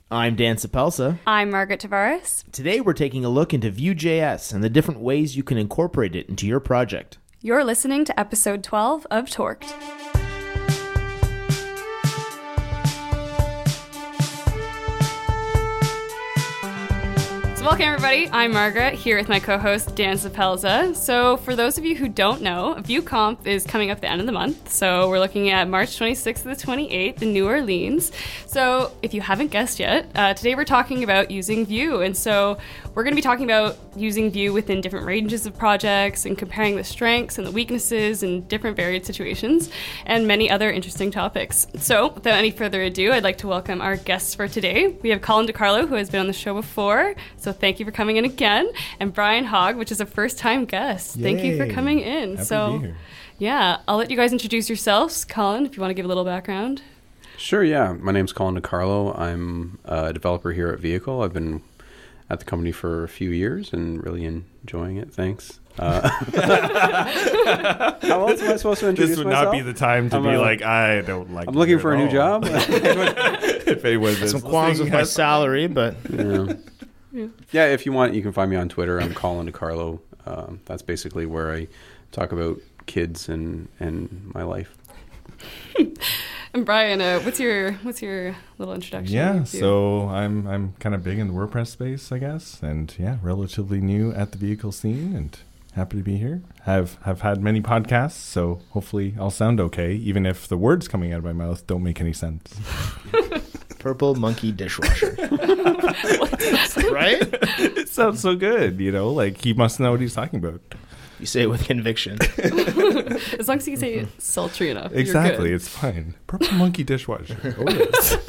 I'm Dan Sapelsa. I'm Margaret Tavares. Today we're taking a look into Vue.js and the different ways you can incorporate it into your project. You're listening to episode 12 of Torqued. Welcome, everybody. I'm Margaret, here with my co-host, Dan Sapelsa. So for those of you who don't know, VueConf is coming up the end of the month. So we're looking at March 26th to the 28th in New Orleans. So if you haven't guessed yet, today we're talking about using Vue. And so we're going to be talking about using Vue within different ranges of projects and comparing the strengths and the weaknesses in different varied situations and many other interesting topics. So without any further ado, I'd like to welcome our guests for today. We have Colin DiCarlo, who has been on the show before. So thank you for coming in again. And Brian Hogg, which is a first-time guest. Yay. Thank you for coming in. Happy to be here. Yeah, I'll let you guys introduce yourselves. Colin, if you want to give a little background. Sure, yeah. My name's Colin DiCarlo. I'm a developer here at Vehicle. I've been at the company for a few years and really enjoying it. Thanks. How else am I supposed to introduce This would myself? not be the time to be like, I don't like I'm looking for a new all. job. If anyone is Some qualms with my salary, but... Yeah, if you want, you can find me on Twitter. I'm Colin DiCarlo. That's basically where I talk about kids and my life. And Brian, what's your little introduction? Yeah, so I'm kind of big in the WordPress space, I guess, and yeah, relatively new at the vehicle scene, and happy to be here. Have had many podcasts, so hopefully I'll sound okay, even if the words coming out of my mouth don't make any sense. Purple monkey dishwasher. Right? It sounds so good, like he must know what he's talking about. You say it with conviction. As long as you can say it sultry enough. Exactly, it's fine. Purple monkey dishwasher. Oh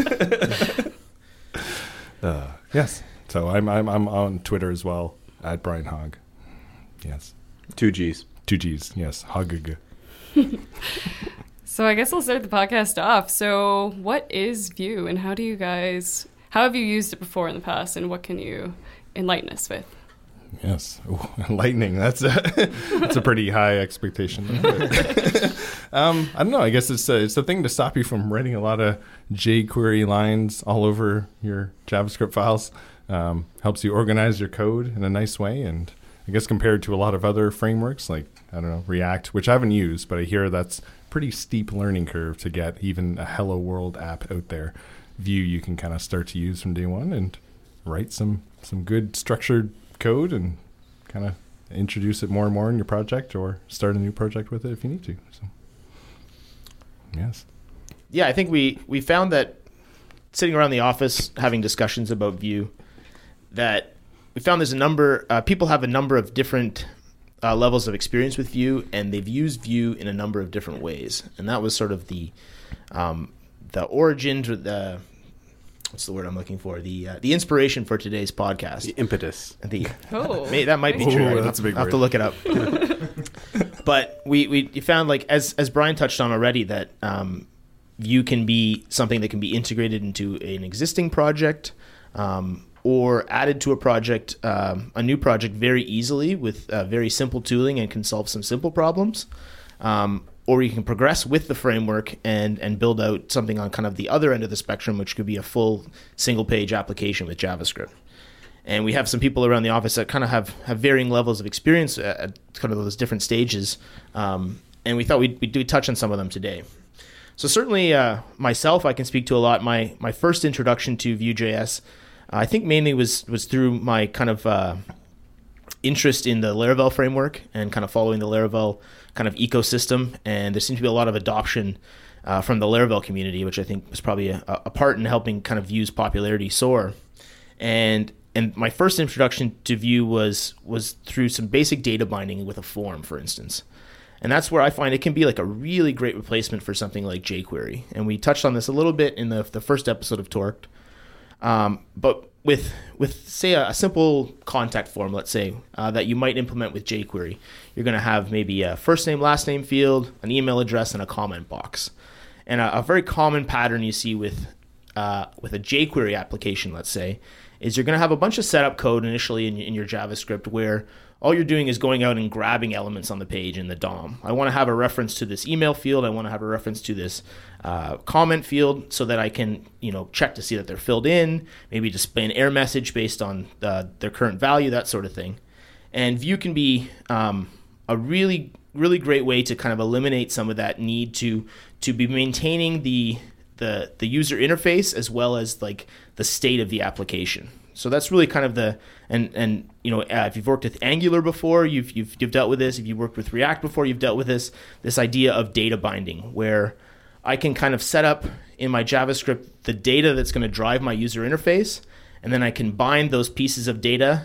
yes. Yes. So I'm on Twitter as well at Brian Hogg. Yes. 2 G's. 2 G's. Yes. Hogg. So I guess I'll start the podcast off. So what is Vue, and how have you used it before in the past, and what can you enlighten us with? Yes. Ooh, enlightening. That's a pretty high expectation. I don't know. I guess it's a thing to stop you from writing a lot of jQuery lines all over your JavaScript files. Helps you organize your code in a nice way. And I guess compared to a lot of other frameworks like, I don't know, React, which I haven't used, but I hear that's pretty steep learning curve to get even a Hello World app out there. Vue you can kind of start to use from day one and write some good structured code and kind of introduce it more and more in your project, or start a new project with it if you need to. So, yes. Yeah, I think we found that sitting around the office having discussions about Vue, that we found there's a number, people have a number of different levels of experience with Vue, and they've used Vue in a number of different ways. And that was sort of the origin, the what's the word I'm looking for? The inspiration for today's podcast. The impetus. That might be true. That's a big I'll have to look it up. But we found, like, as Brian touched on already, that Vue can be something that can be integrated into an existing project, or added to a project, a new project very easily with very simple tooling, and can solve some simple problems. Or you can progress with the framework and build out something on kind of the other end of the spectrum, which could be a full single-page application with JavaScript. And we have some people around the office that kind of have varying levels of experience at kind of those different stages. And we thought we'd touch on some of them today. So certainly myself, I can speak to a lot. My first introduction to Vue.js, I think mainly was through my kind of interest in the Laravel framework and kind of following the Laravel kind of ecosystem. And there seems to be a lot of adoption from the Laravel community, which I think was probably a part in helping kind of Vue's popularity soar. And my first introduction to Vue was through some basic data binding with a form, for instance. And that's where I find it can be like a really great replacement for something like jQuery. And we touched on this a little bit in the first episode of Torqued. But with say a simple contact form, let's say, that you might implement with jQuery, you're going to have maybe a first name, last name field, an email address, and a comment box. And a very common pattern you see with with a jQuery application, let's say, is you're going to have a bunch of setup code initially in your JavaScript where all you're doing is going out and grabbing elements on the page in the DOM. I want to have a reference to this email field. I want to have a reference to this comment field so that I can, check to see that they're filled in, maybe display an error message based on their current value, that sort of thing. And Vue can be a really, really great way to kind of eliminate some of that need to be maintaining the user interface as well as like the state of the application. So that's really kind of if you've worked with Angular before, you've dealt with this. If you've worked with React before, you've dealt with this idea of data binding, where I can kind of set up in my JavaScript the data that's going to drive my user interface, and then I can bind those pieces of data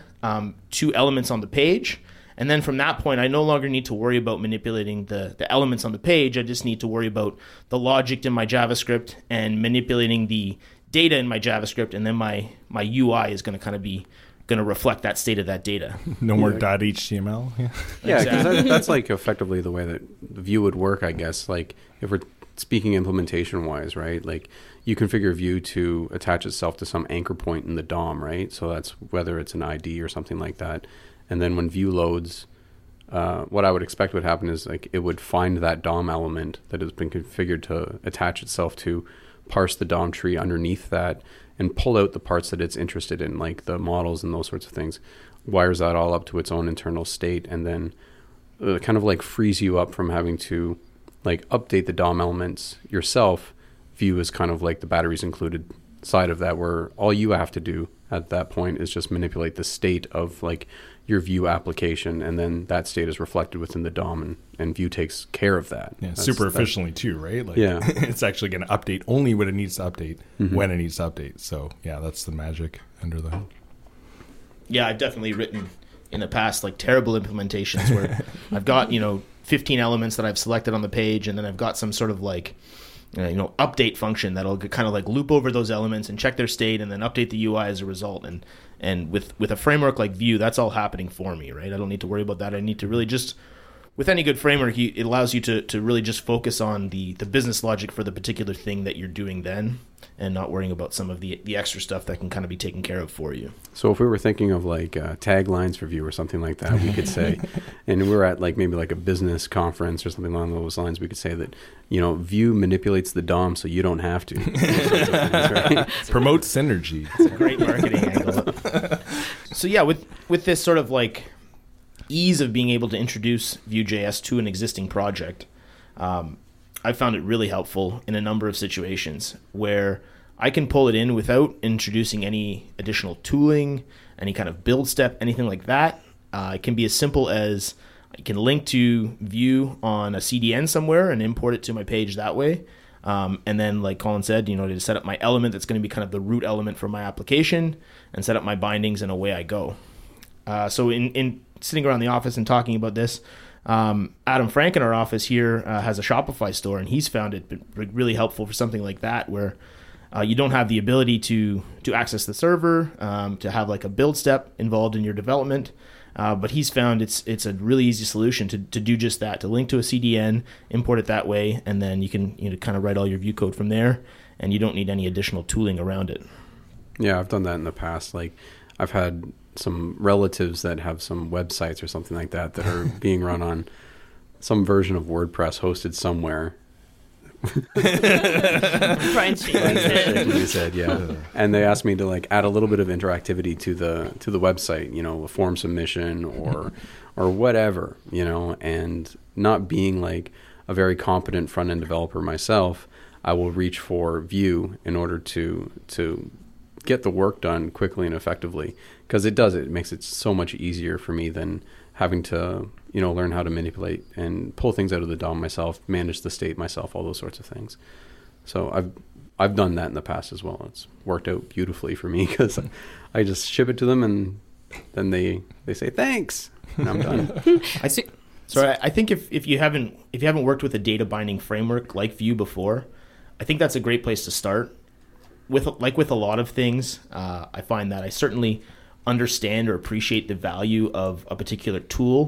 to elements on the page. And then from that point, I no longer need to worry about manipulating the elements on the page. I just need to worry about the logic in my JavaScript and manipulating the data in my JavaScript, and then my UI is going to kind of be going to reflect that state of that data. No more .html. Yeah, because Exactly. that's like effectively the way that Vue would work, I guess. Like if we're speaking implementation wise, right? Like you configure Vue to attach itself to some anchor point in the DOM, right? So that's whether it's an ID or something like that. And then when Vue loads, what I would expect would happen is like it would find that DOM element that has been configured to attach itself to, parse the DOM tree underneath that, and pull out the parts that it's interested in, like the models and those sorts of things, wires that all up to its own internal state, and then kind of like frees you up from having to like update the DOM elements yourself. Vue is kind of like the batteries included side of that, where all you have to do at that point is just manipulate the state of like your Vue application, and then that state is reflected within the DOM, and Vue takes care of that. Yeah, super efficiently too, right? Like, Yeah. It's actually going to update only when it needs to update, when it needs to update. So yeah, that's the magic under the hood. Yeah, I've definitely written in the past like terrible implementations where I've got 15 elements that I've selected on the page, and then I've got some sort of like update function that'll kind of like loop over those elements and check their state and then update the UI as a result. And with a framework like Vue, that's all happening for me, right? I don't need to worry about that. I need to really just, with any good framework, it allows you to really just focus on the business logic for the particular thing that you're doing then, and not worrying about some of the extra stuff that can kind of be taken care of for you. So if we were thinking of like taglines for Vue or something like that, we could say, and we're at like maybe like a business conference or something along those lines, we could say that, Vue manipulates the DOM so you don't have to. Right? Promote synergy. It's a great marketing angle. So yeah, with this sort of like ease of being able to introduce Vue.js to an existing project, I found it really helpful in a number of situations where I can pull it in without introducing any additional tooling, any kind of build step, anything like that. It can be as simple as I can link to Vue on a CDN somewhere and import it to my page that way. And then, like Colin said, to set up my element that's going to be kind of the root element for my application, and set up my bindings, and away I go. So in sitting around the office and talking about this, Adam Frank in our office here has a Shopify store, and he's found it really helpful for something like that, where you don't have the ability to access the server, to have like a build step involved in your development. But he's found it's a really easy solution to do just that, to link to a CDN, import it that way, and then you can kind of write all your Vue code from there, and you don't need any additional tooling around it. Yeah, I've done that in the past. Like I've had some relatives that have some websites or something like that that are being run on some version of WordPress hosted somewhere. Brian shaking his head. Yeah. And they asked me to like add a little bit of interactivity to the website, a form submission or whatever, and not being like a very competent front end developer myself, I will reach for Vue in order to get the work done quickly and effectively, because it makes it so much easier for me than having to learn how to manipulate and pull things out of the DOM myself, manage the state myself, all those sorts of things. So I've done that in the past as well. It's worked out beautifully for me, because I just ship it to them, and then they say thanks, and I'm done. I think if you haven't worked with a data binding framework like Vue before, I think that's a great place to start. With a lot of things, I find that I certainly understand or appreciate the value of a particular tool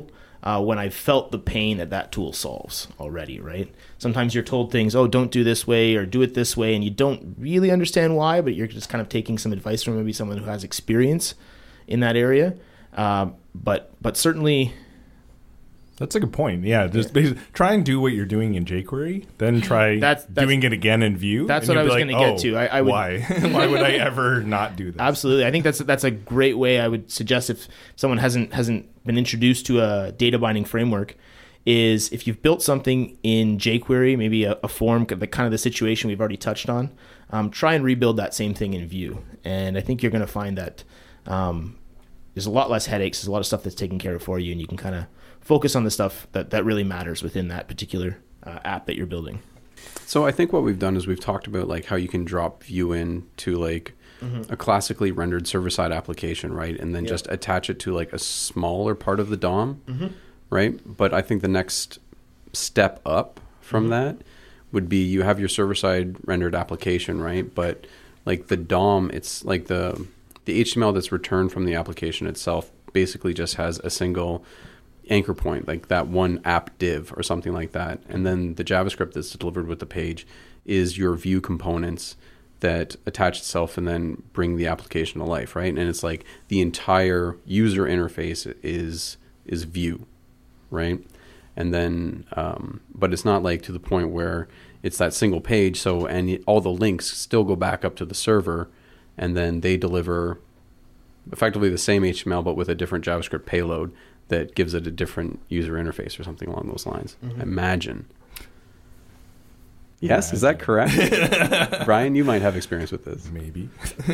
when I've felt the pain that tool solves already, right? Sometimes you're told things, oh, don't do this way or do it this way, and you don't really understand why, but you're just kind of taking some advice from maybe someone who has experience in that area. But certainly... That's a good point. Yeah, just basically try and do what you're doing in jQuery, then try doing it again in Vue. That's what I was going to get to. I would, why? Why would I ever not do this? Absolutely. I think that's a great way. I would suggest if someone hasn't been introduced to a data binding framework, is if you've built something in jQuery, maybe a form, the kind of the situation we've already touched on, try and rebuild that same thing in Vue. And I think you're going to find that there's a lot less headaches. There's a lot of stuff that's taken care of for you, and you can kind of focus on the stuff that really matters within that particular app that you're building. So I think what we've done is we've talked about like how you can drop Vue into like a classically rendered server-side application, right? And then just attach it to like a smaller part of the DOM, right? But I think the next step up from that would be you have your server-side rendered application, right? But like the DOM, it's like the HTML that's returned from the application itself basically just has a single anchor point, like that one app div or something like that. And then the JavaScript that's delivered with the page is your Vue components that attach itself and then bring the application to life, right? And it's like the entire user interface is Vue, right? And then, but it's not like to the point where it's that single page. So, and all the links still go back up to the server, and then they deliver effectively the same HTML, but with a different JavaScript payload that gives it a different user interface or something along those lines. Imagine. Yes, is that correct? Brian, you might have experience with this. Maybe.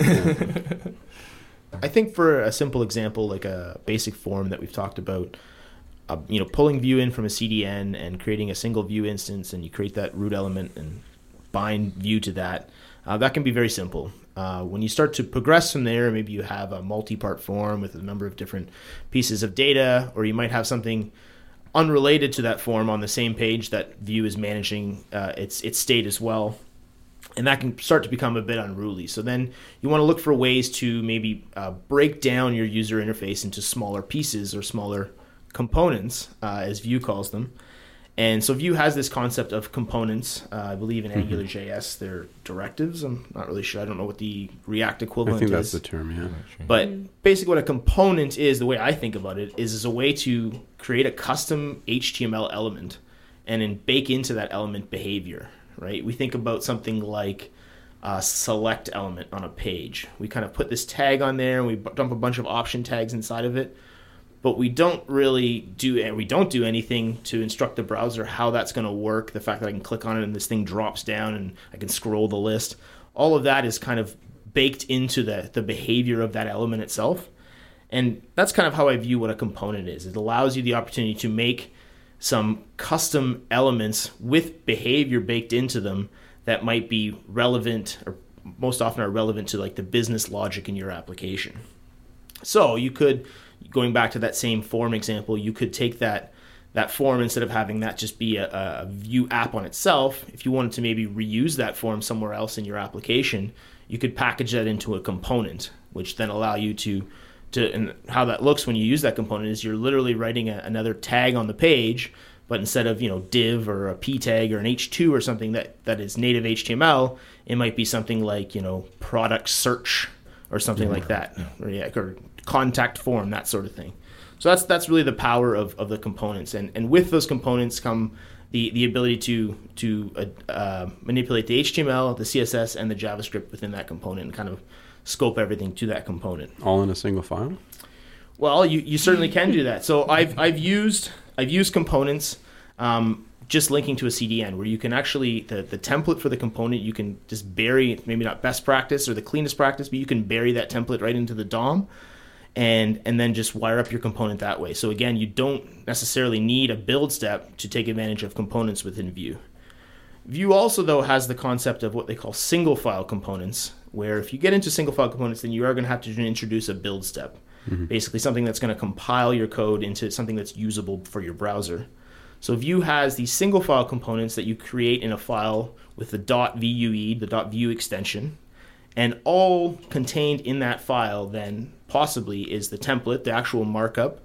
I think for a simple example, like a basic form that we've talked about, pulling Vue in from a CDN and creating a single Vue instance, and you create that root element and bind Vue to that, that can be very simple. When you start to progress from there, maybe you have a multi-part form with a number of different pieces of data, or you might have something unrelated to that form on the same page that Vue is managing its state as well. And that can start to become a bit unruly. So then you want to look for ways to maybe break down your user interface into smaller pieces or smaller components, as Vue calls them. And so Vue has this concept of components. I believe in AngularJS, they're directives. I'm not really sure. I don't know what the React equivalent is. I think that's the term, yeah. But basically what a component is, the way I think about it, is a way to create a custom HTML element and then bake into that element behavior, right? We think about something like a select element on a page. We kind of put this tag on there, and we dump a bunch of option tags inside of it. But we don't do anything to instruct the browser how that's going to work. The fact that I can click on it and this thing drops down and I can scroll the list. All of that is kind of baked into the behavior of that element itself. And that's kind of how I view what a component is. It allows you the opportunity to make some custom elements with behavior baked into them that might be relevant, or most often are relevant to like the business logic in your application. So you could, going back to that same form example, you could take that form, instead of having that just be a Vue app on itself, if you wanted to maybe reuse that form somewhere else in your application, you could package that into a component, which then allow you to and how that looks when you use that component is you're literally writing another tag on the page, but instead of div or a p tag or an h2 or something that is native HTML, it might be something like product search or something like that, or contact form, that sort of thing. So that's really the power of the components, and with those components come the ability to manipulate the HTML, the CSS, and the JavaScript within that component, and kind of scope everything to that component. All in a single file? Well, you certainly can do that. So I've used components, just linking to a CDN, where you can actually, the template for the component, you can just bury, maybe not best practice or the cleanest practice, but you can bury that template right into the DOM and then just wire up your component that way. So again, you don't necessarily need a build step to take advantage of components within Vue. Vue also, though, has the concept of what they call single file components, where if you get into single file components, then you are going to have to introduce a build step. Basically something that's going to compile your code into something that's usable for your browser. So Vue has these single file components that you create in a file with the .vue, the .vue extension, and all contained in that file then possibly is the template, the actual markup,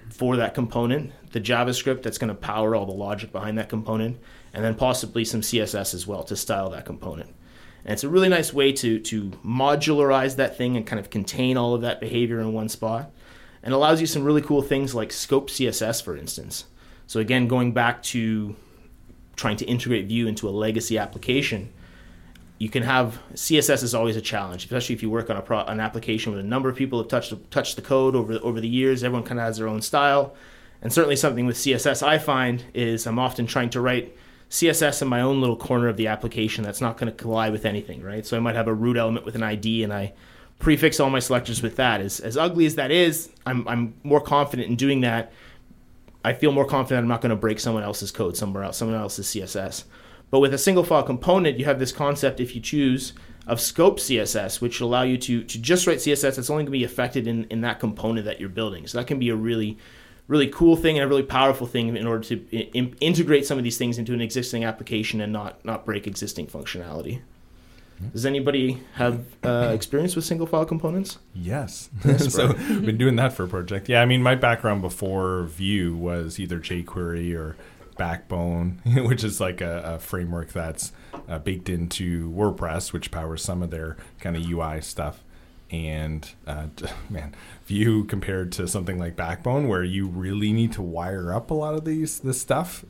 for that component, the JavaScript that's going to power all the logic behind that component, and then possibly some CSS as well to style that component. And it's a really nice way to modularize that thing and kind of contain all of that behavior in one spot, and allows you some really cool things like scope CSS, for instance. So again, going back to trying to integrate Vue into a legacy application, you can have CSS is always a challenge, especially if you work on an application with a number of people have touched the code over the years. Everyone kind of has their own style, and certainly something with CSS I find is I'm often trying to write CSS in my own little corner of the application that's not going to collide with anything, right? So I might have a root element with an ID, and I prefix all my selectors with that. As ugly as that is, I'm more confident in doing that. I feel more confident I'm not going to break someone else's code somewhere else, someone else's CSS. But with a single file component, you have this concept, if you choose, of scope CSS, which will allow you to just write CSS that's only going to be affected in that component that you're building. So that can be a really, really cool thing and a really powerful thing in order to integrate some of these things into an existing application and not break existing functionality. Does anybody have experience with single file components? Yes. So I've been doing that for a project. Yeah, I mean, my background before Vue was either jQuery or Backbone, which is like a framework that's baked into WordPress, which powers some of their kind of UI stuff. And man, Vue compared to something like Backbone, where you really need to wire up a lot of this stuff,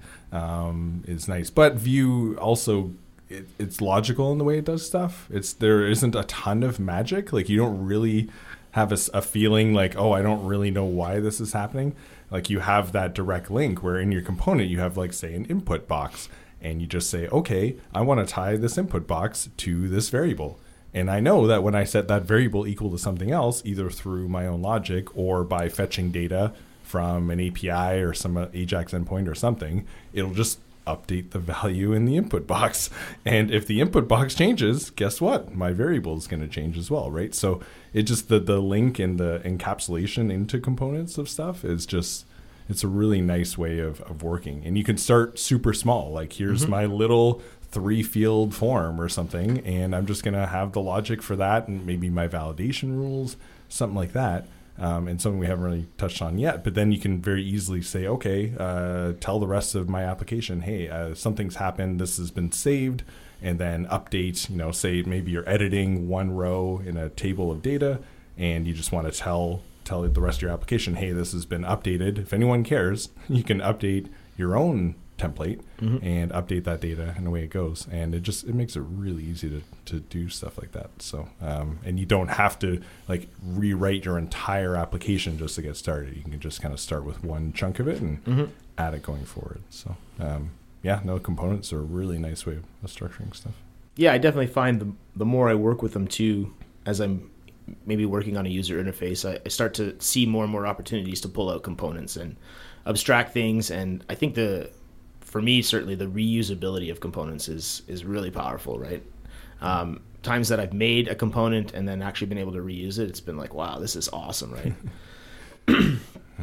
is nice. But Vue also, it's logical in the way it does stuff. There isn't a ton of magic. Like, you don't really have a feeling like, oh, I don't really know why this is happening. Like, you have that direct link where in your component you have, like, say, an input box, and you just say, okay, I want to tie this input box to this variable. And I know that when I set that variable equal to something else, either through my own logic or by fetching data from an API or some AJAX endpoint or something, it'll just update the value in the input box. And if the input box changes, guess what? My variable is going to change as well, right? So it just, the link and the encapsulation into components of stuff is just, it's a really nice way of working. And you can start super small. Like, here's my little 3-field form or something, and I'm just going to have the logic for that and maybe my validation rules, something like that. And something we haven't really touched on yet, but then you can very easily say, okay, tell the rest of my application, hey, something's happened, this has been saved, and then update, say maybe you're editing one row in a table of data, and you just want to tell the rest of your application, hey, this has been updated. If anyone cares, you can update your own template and update that data, and away it goes. And it makes it really easy to do stuff like that. So and you don't have to like rewrite your entire application just to get started. You can just kind of start with one chunk of it and add it going forward. So components are a really nice way of structuring stuff. Yeah, I definitely find the more I work with them too, as I'm maybe working on a user interface, I start to see more and more opportunities to pull out components and abstract things. And I think for me, certainly the reusability of components is really powerful, right? Times that I've made a component and then actually been able to reuse it, it's been like, wow, this is awesome, right?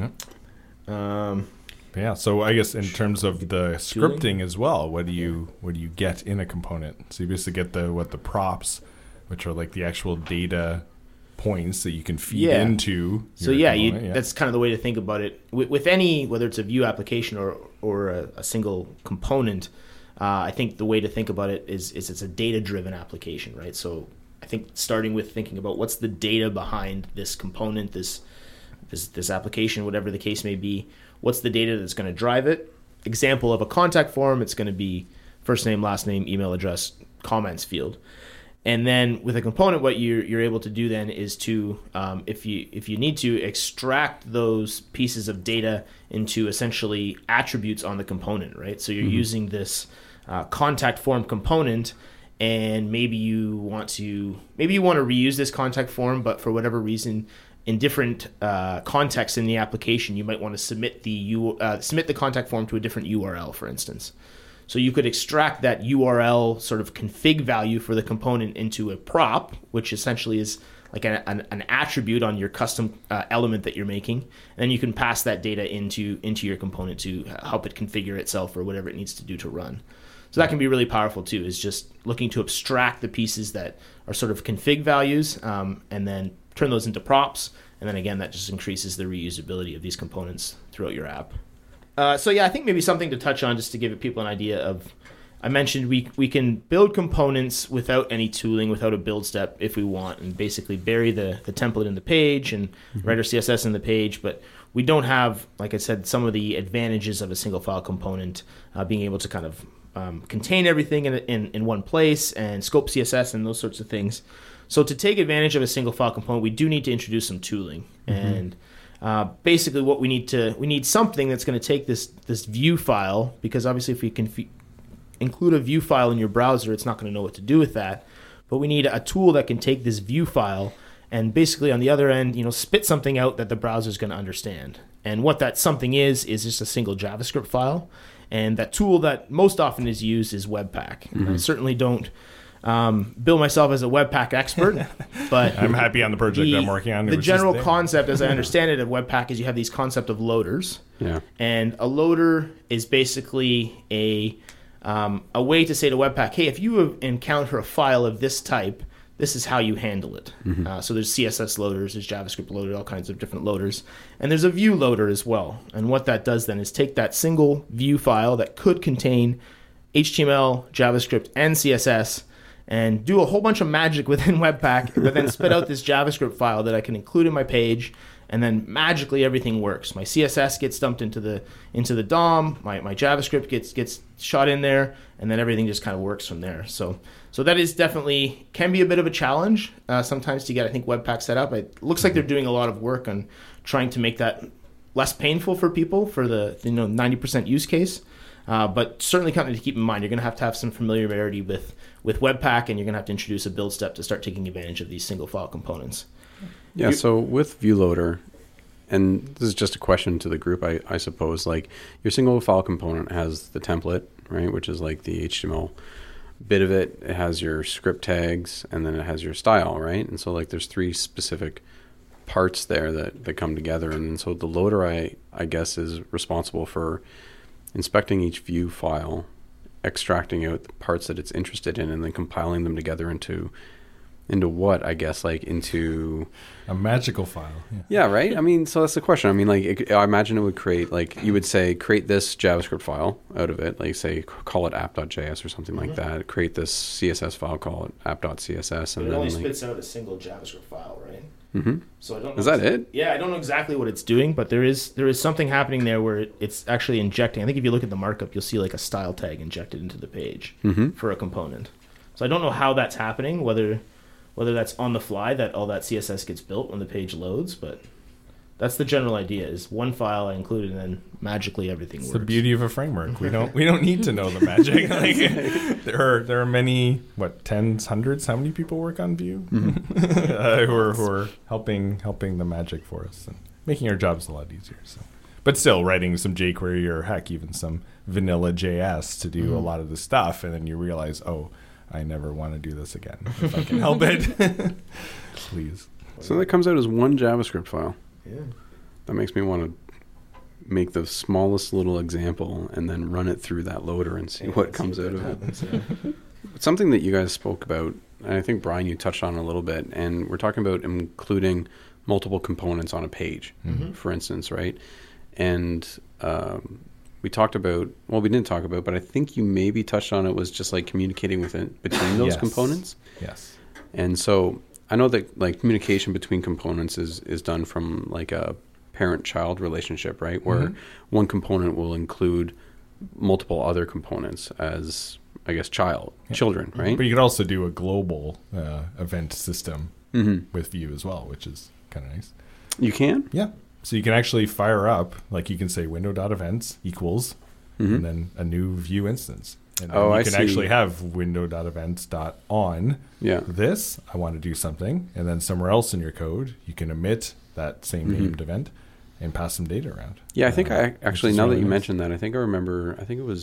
Yeah. So I guess in terms of the scripting as well, what do you get in a component? So you basically get the props, which are like the actual data points that you can feed into. So that's kind of the way to think about it. With any, whether it's a Vue application or a single component, I think the way to think about it is it's a data-driven application, right? So I think starting with thinking about what's the data behind this component, this application, whatever the case may be, what's the data that's going to drive it? Example of a contact form, it's going to be first name, last name, email address, comments field. And then with a component, what you're able to do then is to, if you need to, extract those pieces of data into essentially attributes on the component, right? So you're using this contact form component, and maybe you want to reuse this contact form, but for whatever reason, in different contexts in the application, you might want to submit the contact form to a different URL, for instance. So you could extract that URL sort of config value for the component into a prop, which essentially is like an attribute on your custom element that you're making. And then you can pass that data into your component to help it configure itself or whatever it needs to do to run. So that can be really powerful too, is just looking to abstract the pieces that are sort of config values and then turn those into props. And then again, that just increases the reusability of these components throughout your app. So yeah, I think maybe something to touch on just to give people an idea of, I mentioned we can build components without any tooling, without a build step if we want, and basically bury the template in the page and write our CSS in the page. But we don't have, like I said, some of the advantages of a single file component, being able to kind of contain everything in one place and scope CSS and those sorts of things. So to take advantage of a single file component, we do need to introduce some tooling. And basically what we need something that's going to take this view file, because obviously if we can include a view file in your browser, it's not going to know what to do with that. But we need a tool that can take this view file and basically on the other end, spit something out that the browser is going to understand. And what that something is just a single JavaScript file. And that tool that most often is used is Webpack. And I certainly don't bill myself as a Webpack expert, but I'm happy on the project I'm working on. The general concept, as I understand it, of Webpack is you have these concept of loaders. Yeah. And a loader is basically a way to say to Webpack, hey, if you encounter a file of this type, this is how you handle it. So there's CSS loaders, there's JavaScript loaders, all kinds of different loaders. And there's a view loader as well. And what that does then is take that single view file that could contain HTML, JavaScript, and CSS and do a whole bunch of magic within Webpack, but then spit out this JavaScript file that I can include in my page, and then magically everything works. My CSS gets dumped into the DOM, my JavaScript gets shot in there, and then everything just kind of works from there. So that is definitely can be a bit of a challenge sometimes to get, I think, Webpack set up. It looks like they're doing a lot of work on trying to make that less painful for people for the 90% use case. But certainly something to keep in mind. You're going to have some familiarity with Webpack, and you're going to have to introduce a build step to start taking advantage of these single file components. Yeah, so with ViewLoader, and this is just a question to the group, I suppose, like your single file component has the template, right, which is like the HTML bit of it. It has your script tags, and then it has your style, right? And so like there's three specific parts there that come together. And so the loader, I guess, is responsible for inspecting each view file, extracting out the parts that it's interested in, and then compiling them together into what, I guess, like into a magical file. Yeah, right? I mean, so that's the question. I mean, like, I imagine it would create, like, you would say, create this JavaScript file out of it, like, say, call it app.js or something like that. Create this CSS file, call it app.css. And it only spits out a single JavaScript file, right? Mm-hmm. So I don't know. Is that it? Yeah, I don't know exactly what it's doing, but there is something happening there where it's actually injecting. I think if you look at the markup, you'll see like a style tag injected into the page for a component. So I don't know how that's happening, whether that's on the fly that all that CSS gets built when the page loads, but that's the general idea: is one file I include, and then magically everything works. It's the beauty of a framework. We don't need to know the magic. Like, there are many, tens, hundreds. How many people work on Vue who are helping the magic for us and making our jobs a lot easier. So, but still writing some jQuery or heck, even some vanilla JS to do a lot of the stuff, and then you realize, oh, I never want to do this again. If I can help it, please. So that comes out as one JavaScript file. Yeah. That makes me want to make the smallest little example and then run it through that loader and see what comes out of it. Something that you guys spoke about, and I think, Brian, you touched on a little bit, and we're talking about including multiple components on a page, for instance, right? And we talked about, well, we didn't talk about, but I think you maybe touched on it, was just like communicating between those components. Yes. And so I know that like communication between components is done from like a parent-child relationship, right? Where one component will include multiple other components as, I guess, children, right? But you could also do a global event system with Vue as well, which is kind of nice. You can? Yeah. So you can actually fire up, like you can say window.events equals, and then a new Vue instance. And then you can actually have window.events.on this, I want to do something, and then somewhere else in your code, you can emit that same named event and pass some data around. Yeah, I think I actually, now that you mentioned that, I think I remember,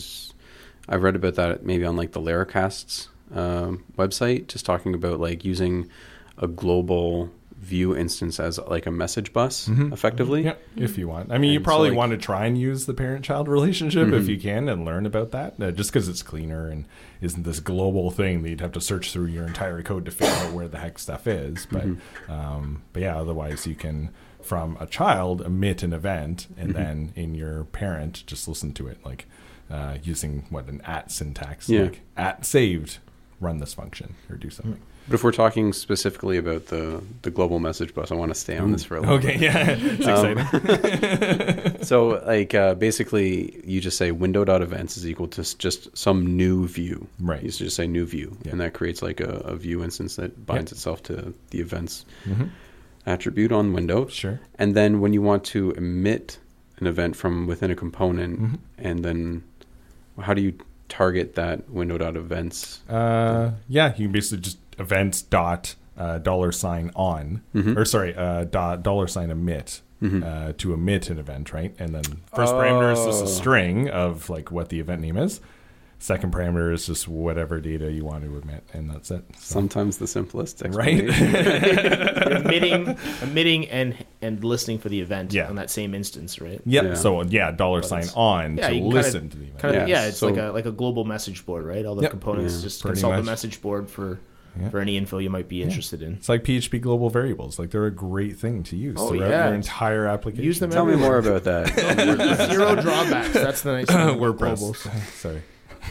I read about that maybe on like the Laracast's website, just talking about like using a global Vue instance as like a message bus, effectively. Yeah, if you want. I mean, you And probably so, like- want to try and use the parent-child relationship if you can and learn about that, just because it's cleaner and isn't this global thing that you'd have to search through your entire code to figure out where the heck stuff is. But yeah, otherwise you can, from a child, emit an event and then in your parent just listen to it, like using an @ syntax, like @ saved, run this function or do something. But if we're talking specifically about the global message bus, I want to stay on this for a little bit. Okay, yeah, it's exciting. So, like, basically, you just say window.events is equal to just some new view. Right. You just say new view, and that creates like a view instance that binds itself to the events attribute on window. Sure. And then when you want to emit an event from within a component, and then how do you target that window.events? Yeah, you can basically just events dot $on or sorry $, emit to emit an event, right? And then first parameter is just a string of like what the event name is. Second parameter is just whatever data you want to emit, and that's it. So, Sometimes the simplest right? explanation. You're emitting and listening for the event Yeah. on that same instance, right? Yep. Yeah. So $, on Yeah, to you can listen to the event. Kind of, Yeah, it's so- like a global message board, right? All the components just pretty consult the much. message board for any info you might be interested in. It's like PHP global variables. Like they're a great thing to use Oh, throughout yeah. your entire application. Use them Tell me everywhere. more about that. Zero drawbacks. That's the nice thing about WordPress. globals. Sorry.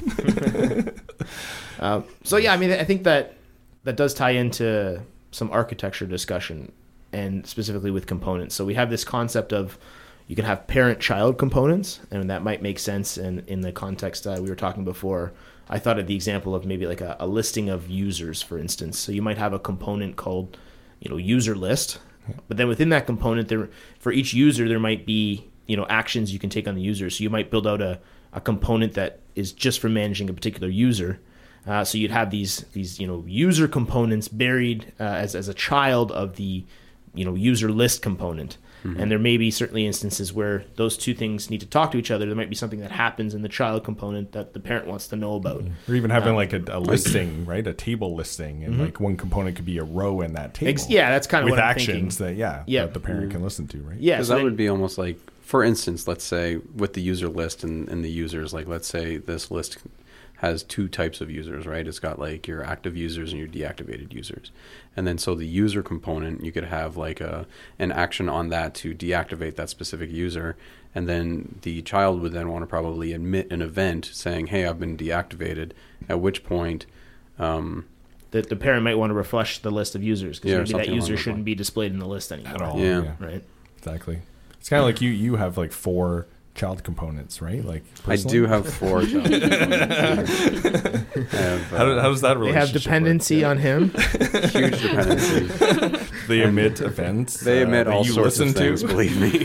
So yeah, I mean, I think that does tie into some architecture discussion, and specifically with components. So we have this concept of you can have parent-child components, and that might make sense in the context we were talking before. I thought of the example of maybe like a listing of users, for instance. So you might have a component called, user list, but then within that component, there for each user there might be actions you can take on the user. So you might build out a component that is just for managing a particular user. So you'd have these user components buried as a child of the user list component. And there may be certainly instances where those two things need to talk to each other. There might be something that happens in the child component that the parent wants to know about. Or even having like a listing, right? A table listing, and like one component could be a row in that table. Yeah, that's kind of with what I'm actions thinking. that that the parent can listen to, right? Yeah, Because so that then- would be almost like, for instance, let's say with the user list and the users, like let's say this list has two types of users, right? It's got like your active users and your deactivated users. And then so the user component, you could have like an action on that to deactivate that specific user. And then the child would then want to probably emit an event saying, hey, I've been deactivated, at which point... the parent might want to refresh the list of users because maybe that something along user those shouldn't lines. be displayed in the list anymore. At all. Yeah. Right? Exactly. It's kind of like you have like 4 child components, right? Like I personally? do have 4 child components. I have, How does that They relationship have dependency on him. huge dependency. They emit events. They emit that all you sorts of listen things, to. believe me.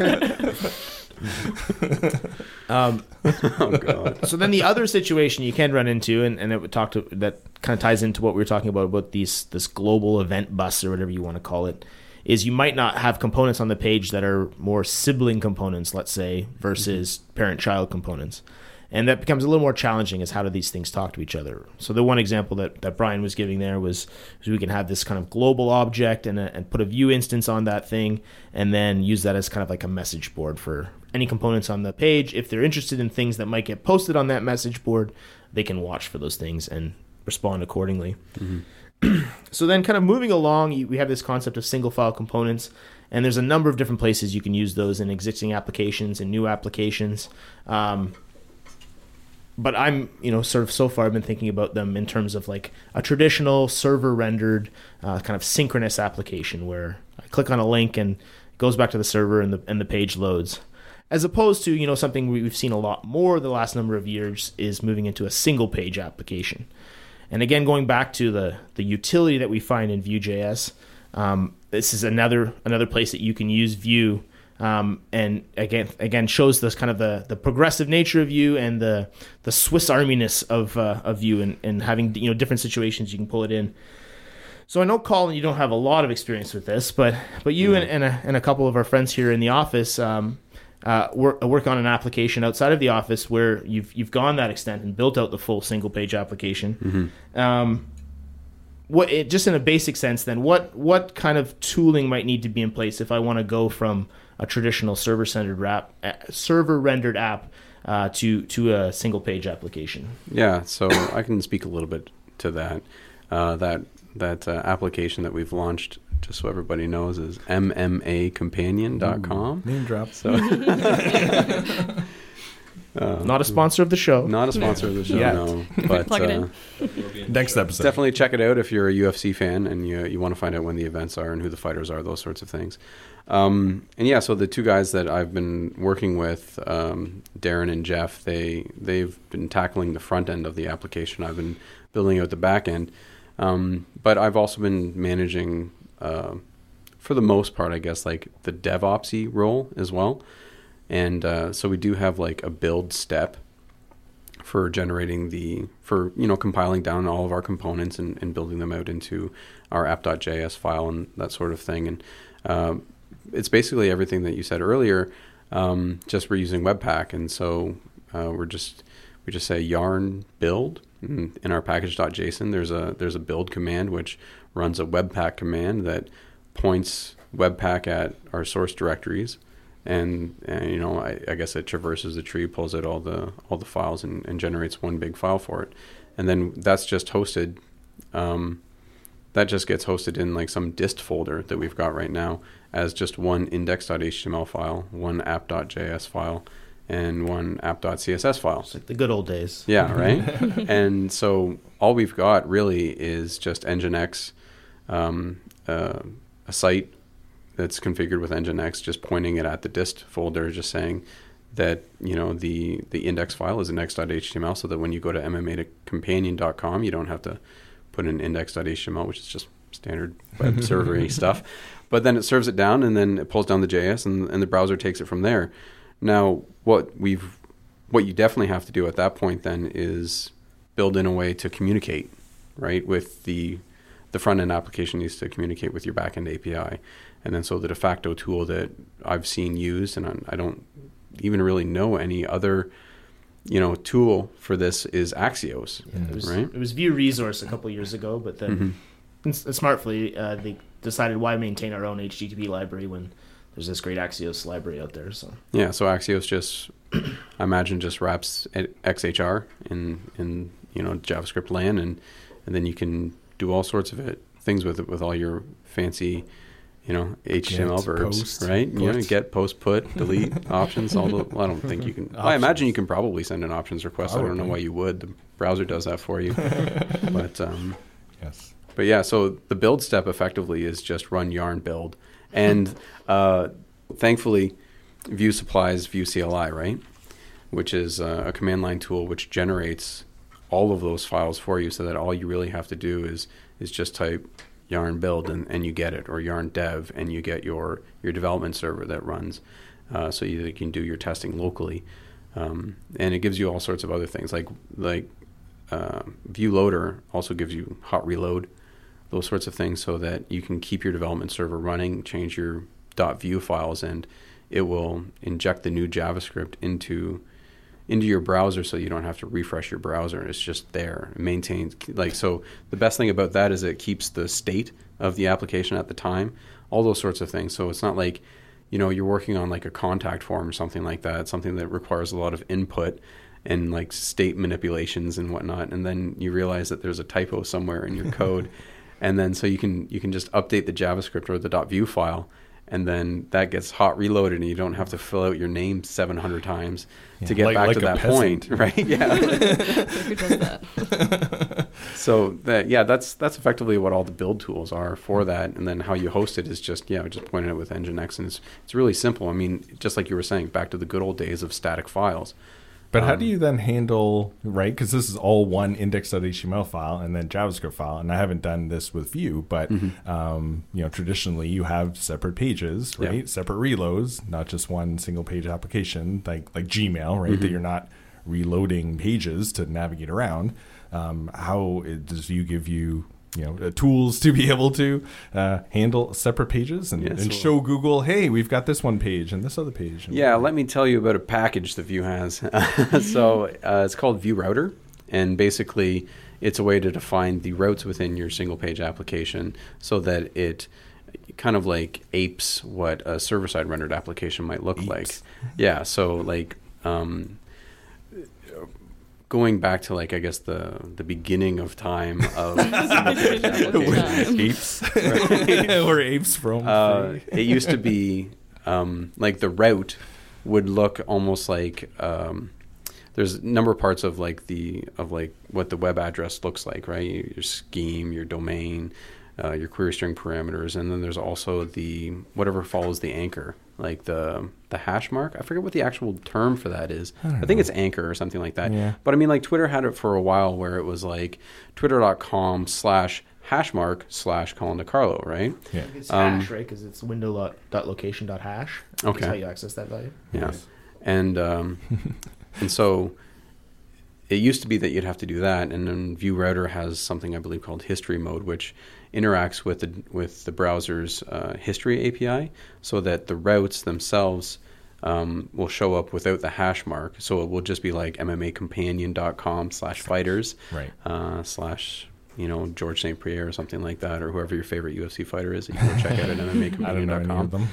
Oh, God. So then the other situation you can run into, and it would talk to that kind of ties into what we were talking about this global event bus or whatever you want to call it, is you might not have components on the page that are more sibling components, let's say, versus parent-child components. And that becomes a little more challenging, is how do these things talk to each other? So the one example that Brian was giving there was we can have this kind of global object and put a Vue instance on that thing, and then use that as kind of like a message board for any components on the page. If they're interested in things that might get posted on that message board, they can watch for those things and respond accordingly. So then kind of moving along, we have this concept of single file components, and there's a number of different places you can use those in existing applications and new applications. But I'm, sort of so far I've been thinking about them in terms of like a traditional server rendered kind of synchronous application where I click on a link and it goes back to the server and the page loads. As opposed to, something we've seen a lot more the last number of years is moving into a single page application. And again, going back to the utility that we find in Vue.js, this is another place that you can use Vue, and again shows this kind of the progressive nature of Vue and the Swiss Army-ness of Vue, and having different situations you can pull it in. So I know, Colin, you don't have a lot of experience with this, but you and a couple of our friends here in the office work on an application outside of the office where you've gone that extent and built out the full single page application. just in a basic sense, then what kind of tooling might need to be in place if I want to go from a traditional server rendered app to a single page application? Yeah, so I can speak a little bit to that. That application that we've launched, just so everybody knows, is MMAcompanion.com. Name drop. So, Not a sponsor of the show. not a sponsor of the show, Yet. no. But Plug it in. Next episode. definitely check it out if you're a UFC fan and you want to find out when the events are and who the fighters are, those sorts of things. And yeah, so the two guys that I've been working with, Darren and Jeff, they've been tackling the front end of the application. I've been building out the back end. But I've also been managing, for the most part, I guess, like the DevOpsy role as well. And so we do have like a build step for compiling down all of our components and building them out into our app.js file and that sort of thing. And it's basically everything that you said earlier, just we're using Webpack. And so we just say yarn build. In our package.json, there's a build command which runs a Webpack command that points Webpack at our source directories. And I guess it traverses the tree, pulls out all the files, and generates one big file for it. And then that's just hosted. That just gets hosted in like some dist folder that we've got right now as just one index.html file, one app.js file, and one app.css file. It's like the good old days. Yeah, right? And so all we've got really is just Nginx, a site that's configured with Nginx, just pointing it at the dist folder, just saying that, the index file is index.html, so that when you go to mmacompanion.com, you don't have to put in index.html, which is just standard web server stuff. But then it serves it down, and then it pulls down the JS, and the browser takes it from there. Now, what you definitely have to do at that point then is build in a way to communicate, right? With the front end application needs to communicate with your backend API. And then so the de facto tool that I've seen used, and I don't even really know any other, tool for this, is Axios, right? It was Vue Resource a couple of years ago, but then smartly they decided why maintain our own HTTP library when there's this great Axios library out there. So yeah, so Axios just, I imagine, just wraps XHR in JavaScript land, and then you can do all sorts of things with it, with all your fancy HTML Get, verbs, post, right? put. Get, post, put, delete, options. I don't think you can. I imagine you can probably send an options request. I don't know why you would. The browser does that for you. But Yes. But yeah, so the build step effectively is just run yarn build, and thankfully, Vue supplies Vue CLI, right? Which is a command line tool which generates all of those files for you, so that all you really have to do is just type yarn build and you get it, or yarn dev and you get your development server that runs, so you can do your testing locally, and it gives you all sorts of other things like Vue Loader also gives you hot reload, those sorts of things, so that you can keep your development server running, change your .vue files, and it will inject the new JavaScript into your browser, so you don't have to refresh your browser. It's just there. It maintains, so the best thing about that is it keeps the state of the application at the time, all those sorts of things. So it's not like, you're working on like a contact form or something like that, something that requires a lot of input and like state manipulations and whatnot, and then you realize that there's a typo somewhere in your code, and then so you can just update the JavaScript or the .vue file, and then that gets hot reloaded, and you don't have to fill out your name 700 times to get back to that point, right? Yeah. Who does that? So that's effectively what all the build tools are for that, and then how you host it is just pointing it with Nginx, and it's really simple. I mean, just like you were saying, back to the good old days of static files. But how do you then handle, right? Because this is all one index.html file and then JavaScript file. And I haven't done this with Vue, but traditionally you have separate pages, right? Yeah. Separate reloads, not just one single page application like Gmail, right? That you're not reloading pages to navigate around. How does Vue give you tools to be able to handle separate pages and show Google, hey, we've got this one page and this other page? Yeah, let me tell you about a package that Vue has. So it's called Vue Router, and basically it's a way to define the routes within your single page application so that it kind of like apes what a server-side rendered application might look like. Yeah, so like going back to like I guess the beginning of time of apes. Where apes from? It used to be like the route would look almost like there's a number of parts of like what the web address looks like, right? Your scheme, your domain, your query string parameters, and then there's also the whatever follows the anchor, like the hash mark. I forget what the actual term for that is. I think it's anchor or something like that. Yeah. But I mean, like Twitter had it for a while where it was like twitter.com/hashmark/Colin DiCarlo, right? Yeah. It's hash, right? Because it's window.location.hash. Okay. That's how you access that value. Yeah. And and so it used to be that you'd have to do that, and then ViewRouter has something I believe called history mode, which interacts with the browser's history API, so that the routes themselves will show up without the hash mark. So it will just be like MMAcompanion.com/fighters, Right. / George St. Pierre or something like that, or whoever your favorite UFC fighter is that you can go check out at MMAcompanion.com.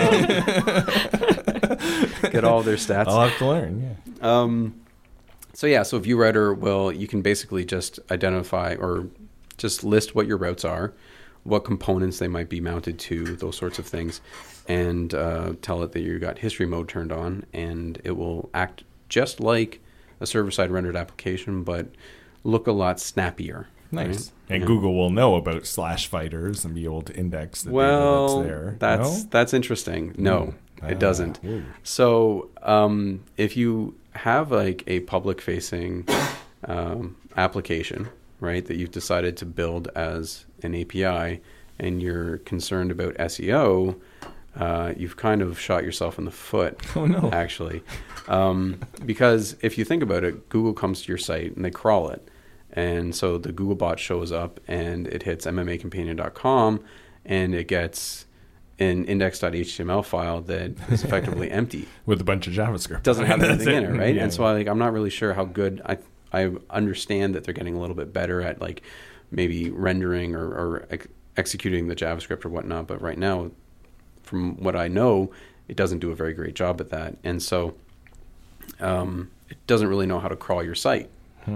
Get all their stats. I'll have to learn, yeah. So ViewRouter you can basically just identify or just list what your routes are, what components they might be mounted to, those sorts of things, and tell it that you got history mode turned on, and it will act just like a server-side rendered application, but look a lot snappier. Nice. Right? And Yeah. Google will know about /fighters and be able to index the data that's there. That's interesting. No, it doesn't. Ooh. So if you have like a public-facing application, right, that you've decided to build as an API, and you're concerned about SEO, you've kind of shot yourself in the foot. Oh, no. Actually, because if you think about it, Google comes to your site and they crawl it. And so the Googlebot shows up and it hits MMAcompanion.com and it gets an index.html file that is effectively empty. With a bunch of JavaScript. Doesn't have anything in it, right? Yeah. And so I'm not really sure how good. I understand that they're getting a little bit better at like maybe rendering or executing the JavaScript or whatnot. But right now, from what I know, it doesn't do a very great job at that. And so it doesn't really know how to crawl your site.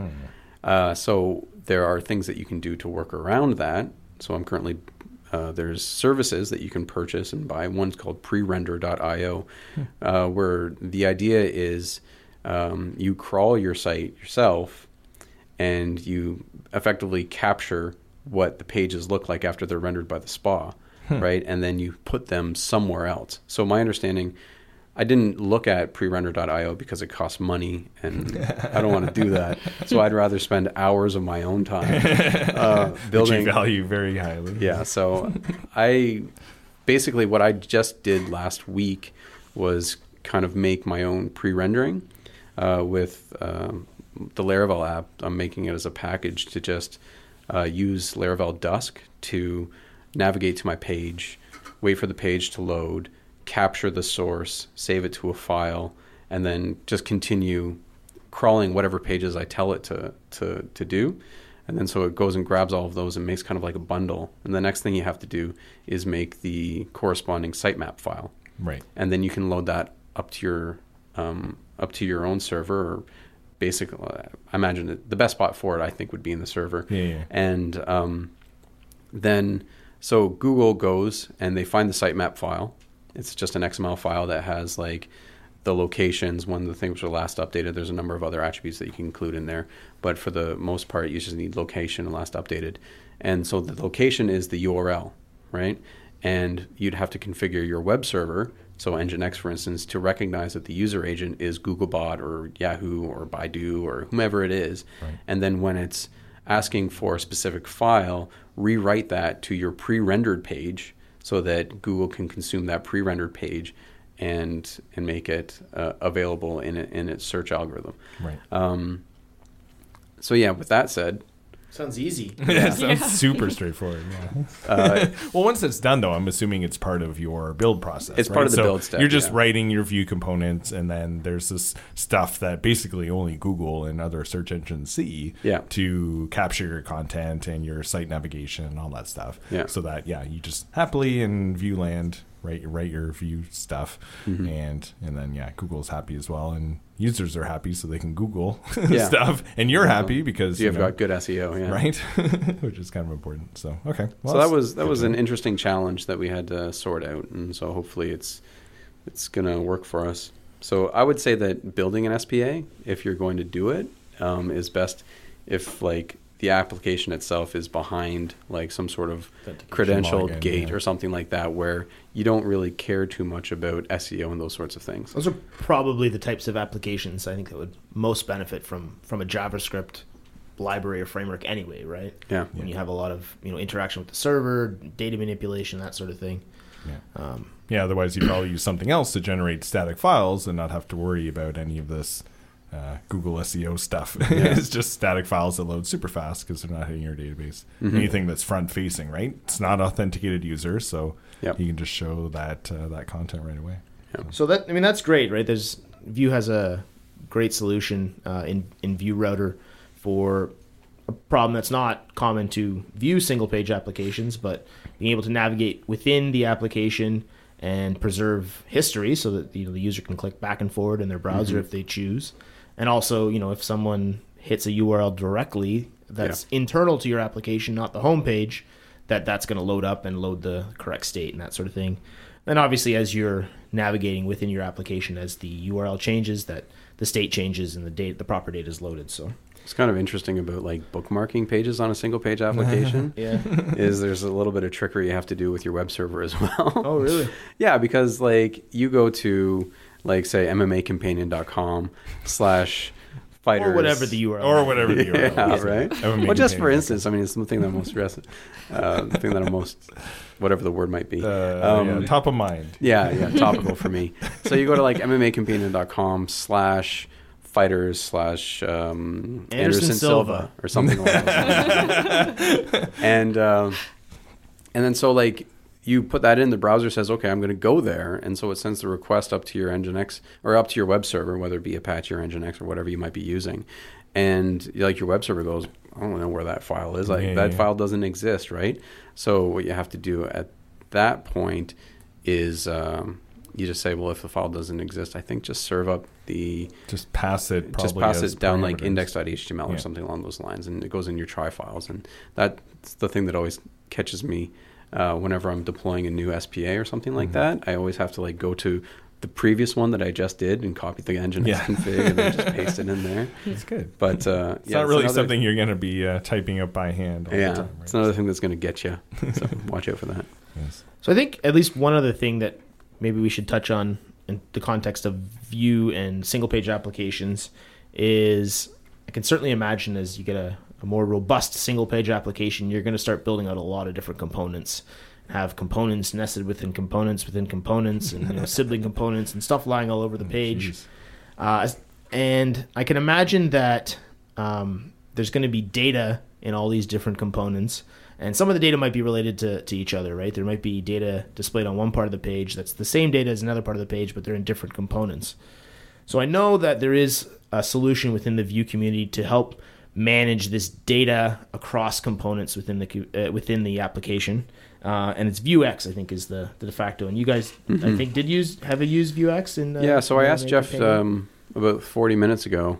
So there are things that you can do to work around that. So I'm currently, there's services that you can purchase and buy. One's called prerender.io, where the idea is you crawl your site yourself and you effectively capture what the pages look like after they're rendered by the SPA, right? And then you put them somewhere else. So my understanding, I didn't look at prerender.io because it costs money and I don't want to do that. So I'd rather spend hours of my own time building. Which you value very highly. Yeah. So basically what I just did last week was kind of make my own pre-rendering with the Laravel app. I'm making it as a package to just use Laravel Dusk to navigate to my page, wait for the page to load, capture the source, save it to a file, and then just continue crawling whatever pages I tell it to do. And then so it goes and grabs all of those and makes kind of like a bundle. And the next thing you have to do is make the corresponding sitemap file. Right. And then you can load that up to your own server. Or basically, I imagine that the best spot for it, I think, would be in the server. Yeah. And then so Google goes and they find the sitemap file. It's just an XML file that has like the locations, when the things were last updated. There's a number of other attributes that you can include in there. But for the most part, you just need location and last updated. And so the location is the URL, right? And you'd have to configure your web server, so Nginx, for instance, to recognize that the user agent is Googlebot or Yahoo or Baidu or whomever it is. Right. And then when it's asking for a specific file, rewrite that to your pre-rendered page so that Google can consume that pre-rendered page and make it available in its search algorithm. Right. So yeah, with that said, Sounds easy. Yeah, it sounds super straightforward. Yeah. Well, once it's done, though, I'm assuming it's part of your build process. It's right? part of the So build step, You're just yeah. writing your Vue components, and then there's this stuff that basically only Google and other search engines see Yeah. to capture your content and your site navigation and all that stuff. Yeah. So that, you just happily in Vue land write your Vue stuff, Mm-hmm. and then Google's happy as well, and users are happy so they can Google Yeah. stuff, and you're happy because You've got good SEO, yeah. right? Which is kind of important. So, okay. Well, So that's that good was to an know. interesting challenge that we had to sort out, and so hopefully it's going to work for us. So I would say that building an SPA, if you're going to do it, is best if like the application itself is behind like some sort of credentialed login, gate yeah. or something like that, where you don't really care too much about SEO and those sorts of things. Those are probably the types of applications I think that would most benefit from a JavaScript library or framework anyway, right? Yeah. When you have a lot of interaction with the server, data manipulation, that sort of thing. Yeah, otherwise you'd probably use something else to generate static files and not have to worry about any of this Google SEO stuff. It's just static files that load super fast because they're not hitting your database. Mm-hmm. Anything that's front-facing, right? It's not authenticated user, so Yep. you can just show that content right away. So that's great, right? Vue has a great solution in Vue Router for a problem that's not common to Vue single-page applications, but being able to navigate within the application and preserve history so that the user can click back and forward in their browser if they choose. And also, if someone hits a URL directly that's internal to your application, not the home page, that's going to load up and load the correct state and that sort of thing. Then obviously as you're navigating within your application, as the URL changes, that the state changes and the proper data is loaded. So It's kind of interesting about like bookmarking pages on a single page application. Is there's a little bit of trickery you have to do with your web server as well. Oh, really? Yeah, because like you go to like say MMAcampaign.com/fighters Or whatever the URL. Or whatever the URL Yeah, is. right. MMA Well, just for campaign. instance, I mean, it's the thing that I'm most whatever the word might be. Top of mind. Yeah, topical for me. So you go to like MMAcampaign.com/fighters/Anderson Silva or something along those lines. And then so like you put that in, the browser says, okay, I'm going to go there. And so it sends the request up to your Nginx or up to your web server, whether it be Apache or Nginx or whatever you might be using. And like your web server goes, I don't know where that file is. Like that file doesn't exist, right? So what you have to do at that point is you just say, well, if the file doesn't exist, I think just serve up just pass it down like parameters. index.html or something along those lines, and it goes in your try files. And that's the thing that always catches me whenever I'm deploying a new SPA or something like that. I always have to like go to the previous one that I just did and copy the Nginx config and then just paste it in there. That's good. But It's not really something you're going to be typing up by hand all the time. Right? It's another thing that's going to get you. So watch out for that. Yes. So I think at least one other thing that maybe we should touch on in the context of Vue and single-page applications is I can certainly imagine as you get a more robust single-page application, you're going to start building out a lot of different components. Have components nested within components and sibling components and stuff lying all over the page. And I can imagine that there's going to be data in all these different components. And some of the data might be related to each other, right? There might be data displayed on one part of the page that's the same data as another part of the page, but they're in different components. So I know that there is a solution within the Vue community to help manage this data across components within the application. And it's Vuex, I think, is the de facto. And you guys, I think, have you used Vuex? So I asked Jeff about 40 minutes ago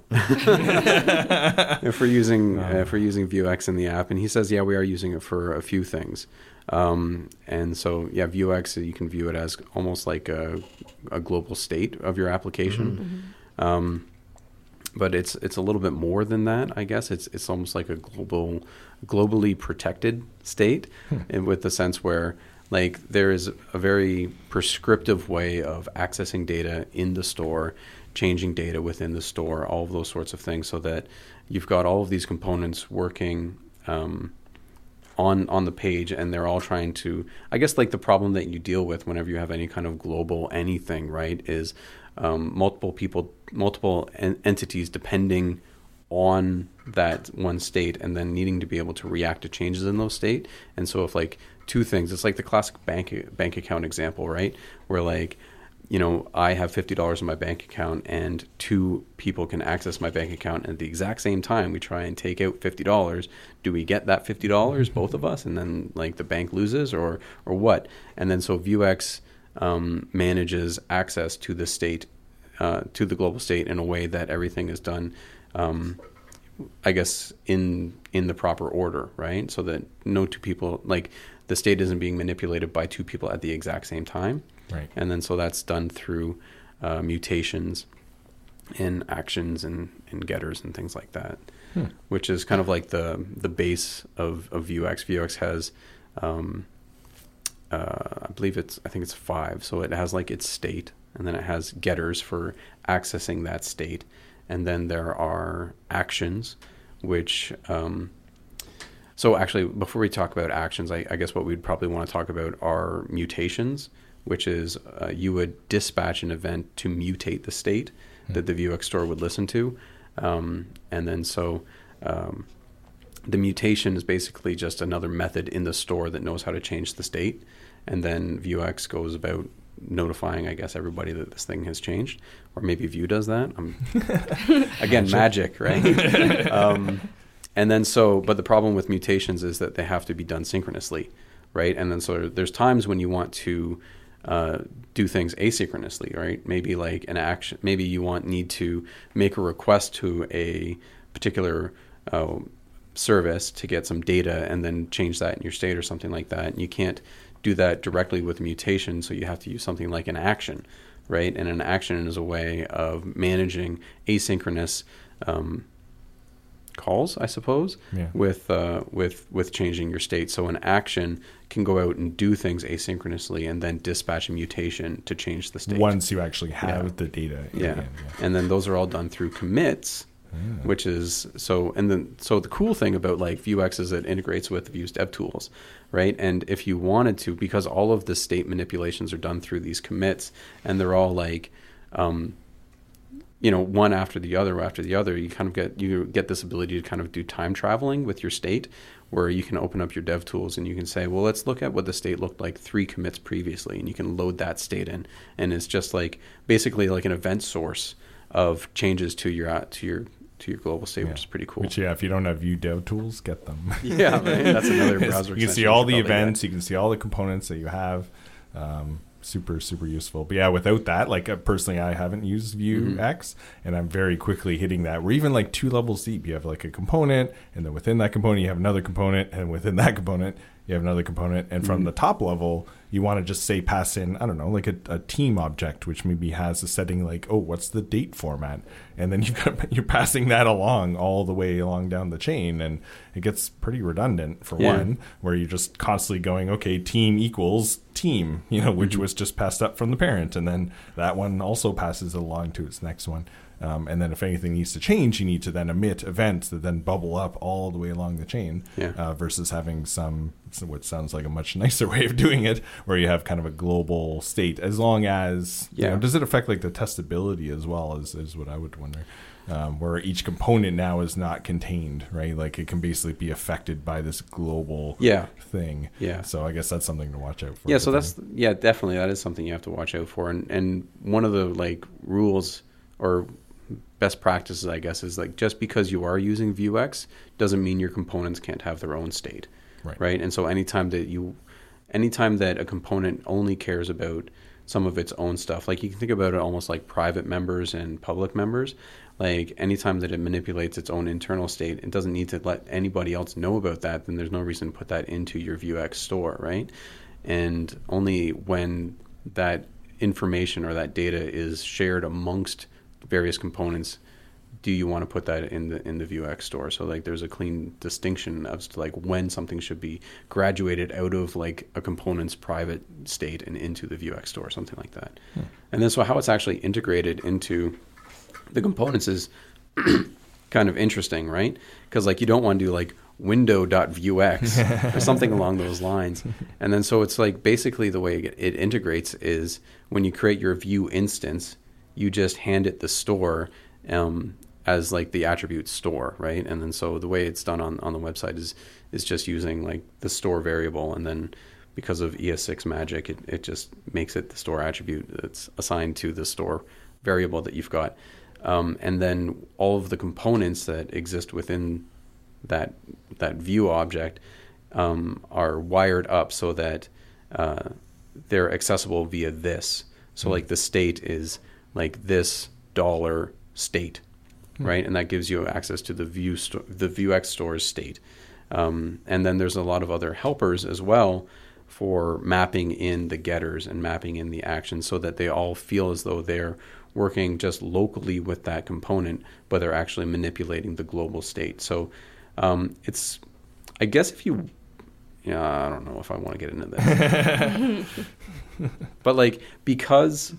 if we're using Vuex in the app, and he says, yeah, we are using it for a few things. And so, Vuex, you can view it as almost like a global state of your application. But it's a little bit more than that, I guess. It's almost like a globally protected state, and with the sense where like there is a very prescriptive way of accessing data in the store, changing data within the store, all of those sorts of things, so that you've got all of these components working on the page, and they're all trying to, I guess, like the problem that you deal with whenever you have any kind of global anything, right, is multiple entities depending on that one state and then needing to be able to react to changes in those state. And so if like two things, it's like the classic bank account example, right? Where like, you know, I have $50 in my bank account and two people can access my bank account, and at the exact same time we try and take out $50. Do we get that $50, both of us, and then like the bank loses, or what? And then so Vuex manages access to the state, to the global state, in a way that everything is done, I guess, in the proper order, right? So that no two people, like the state isn't being manipulated by two people at the exact same time. Right. And then so that's done through mutations and actions and getters and things like that, which is kind of like the base of Vuex. Vuex has, I think it's 5. So it has like its state, and then it has getters for accessing that state. And then there are actions, which, so actually, before we talk about actions, I guess what we'd probably want to talk about are mutations, which is you would dispatch an event to mutate the state that the Vuex store would listen to. And then so the mutation is basically just another method in the store that knows how to change the state. And then Vuex goes about notifying, I guess, everybody that this thing has changed, or maybe Vue does that. Again, magic, right? And then so, but the problem with mutations is that they have to be done synchronously, right? And then so there's times when you want to do things asynchronously, right? Maybe like an action, maybe you need to make a request to a particular service to get some data and then change that in your state or something like that. And you can't do that directly with mutation, so you have to use something like an action, right? And an action is a way of managing asynchronous calls, I suppose, with changing your state. So an action can go out and do things asynchronously and then dispatch a mutation to change the state. Once you actually have the data. And then those are all done through commits, which is so the cool thing about like Vuex is it integrates with Vue's DevTools, right? And if you wanted to, because all of the state manipulations are done through these commits, and they're all like one after the other, you kind of get this ability to kind of do time traveling with your state, where you can open up your DevTools and you can say, well, let's look at what the state looked like 3 commits previously, and you can load that state in, and it's just like basically like an event source of changes to your global state, which is pretty cool. Which, if you don't have Vue DevTools, get them. Yeah, right? That's another browser. You can see all the events, you can see all the components that you have. Super, super useful. But without that, like personally, I haven't used Vuex, and I'm very quickly hitting that. We're even like 2 levels deep. You have like a component, and then within that component, you have another component, and within that component, you have another component. And from the top level, you want to just say pass in, I don't know, like a team object, which maybe has a setting like, oh, what's the date format? And then you're passing that along all the way along down the chain, and it gets pretty redundant for one, where you're just constantly going, okay, team equals team, which was just passed up from the parent, and then that one also passes it along to its next one. And then if anything needs to change, you need to then emit events that then bubble up all the way along the chain, versus having what sounds like a much nicer way of doing it, where you have kind of a global state, as long as, does it affect like the testability as well, is what I would wonder, where each component now is not contained, right? Like it can basically be affected by this global thing. Yeah. So I guess that's something to watch out for. Yeah. So that's, definitely. That is something you have to watch out for. And one of the like rules or best practices, I guess, is like just because you are using Vuex doesn't mean your components can't have their own state, right? And so anytime that a component only cares about some of its own stuff, like you can think about it almost like private members and public members. Like anytime that it manipulates its own internal state, it doesn't need to let anybody else know about that. Then there's no reason to put that into your Vuex store, right? And only when that information or that data is shared amongst various components do you want to put that in the Vuex store. So like there's a clean distinction as to like when something should be graduated out of like a component's private state and into the Vuex store, something like that. And then so how it's actually integrated into the components is kind of interesting, right? Because like you don't want to do like window.vuex or something along those lines. And then so it's like basically the way it integrates is when you create your Vue instance, you just hand it the store, as like the attribute store, right? And then so the way it's done on the website is just using like the store variable, and then because of ES6 magic, it just makes it the store attribute that's assigned to the store variable that you've got. And then all of the components that exist within that view object are wired up so that they're accessible via this. So like the state is like this dollar state, right? And that gives you access to the Vuex store's state. And then there's a lot of other helpers as well for mapping in the getters and mapping in the actions so that they all feel as though they're working just locally with that component, but they're actually manipulating the global state. So it's, I guess if you, I don't know if I want to get into this, but like, because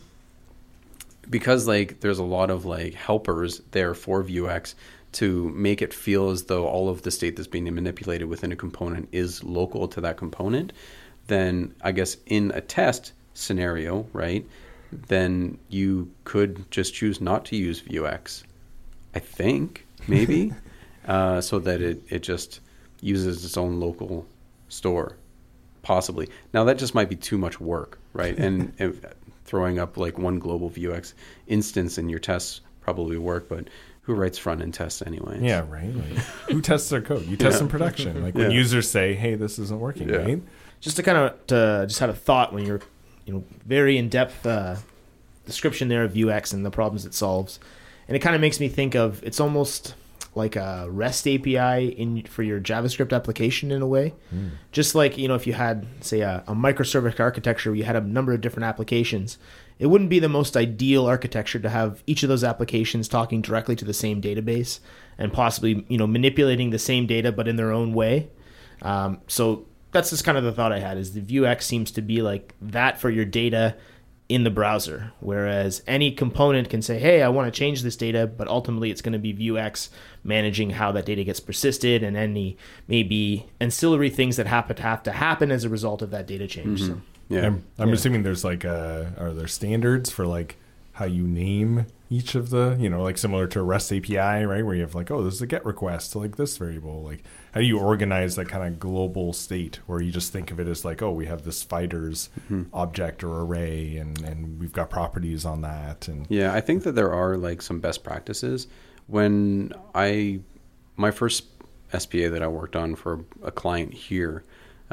like there's a lot of like helpers there for Vuex to make it feel as though all of the state that's being manipulated within a component is local to that component, then I guess in a test scenario, right, then you could just choose not to use Vuex, I think, maybe, so that it just uses its own local store, possibly. Now, that just might be too much work, right? And throwing up like one global Vuex instance in your tests probably work, but who writes front-end tests anyway? Yeah, right. Like, who tests their code? You test in production. Like when users say, hey, this isn't working, right? Just to kind of just had a thought when you're, very in-depth description there of Vuex and the problems it solves. And it kind of makes me think of, it's almost like a REST API for your JavaScript application in a way. Just like, if you had, say, a microservice architecture where you had a number of different applications, it wouldn't be the most ideal architecture to have each of those applications talking directly to the same database and possibly, manipulating the same data but in their own way. So that's just kind of the thought I had, is the Vuex seems to be like that for your data in the browser, whereas any component can say, hey, I want to change this data, but ultimately it's going to be Vuex managing how that data gets persisted and any maybe ancillary things that have to happen as a result of that data change. Mm-hmm. So, yeah. I'm assuming there's like are there standards for like how you name each of the, like similar to a REST API, right? Where you have like, oh, this is a GET request to like this variable. Like, how do you organize that kind of global state where you just think of it as like, oh, we have this fighters object or array and we've got properties on that. And yeah, I think that there are like some best practices. When my first SPA that I worked on for a client here,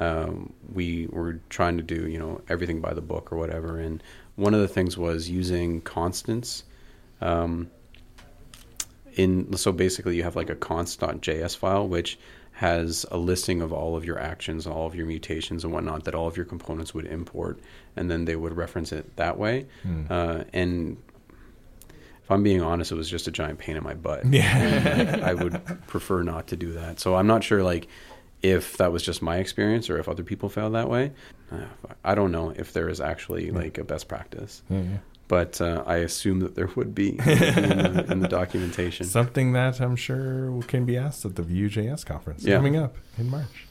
we were trying to do, everything by the book or whatever. And one of the things was using constants. So basically you have like a const.js file, which has a listing of all of your actions, all of your mutations and whatnot that all of your components would import, and then they would reference it that way. And if I'm being honest, it was just a giant pain in my butt. Yeah. I would prefer not to do that. So I'm not sure like if that was just my experience or if other people felt that way. I don't know if there is actually like a best practice. But I assume that there would be in the documentation. Something that I'm sure can be asked at the Vue.js conference coming up in March.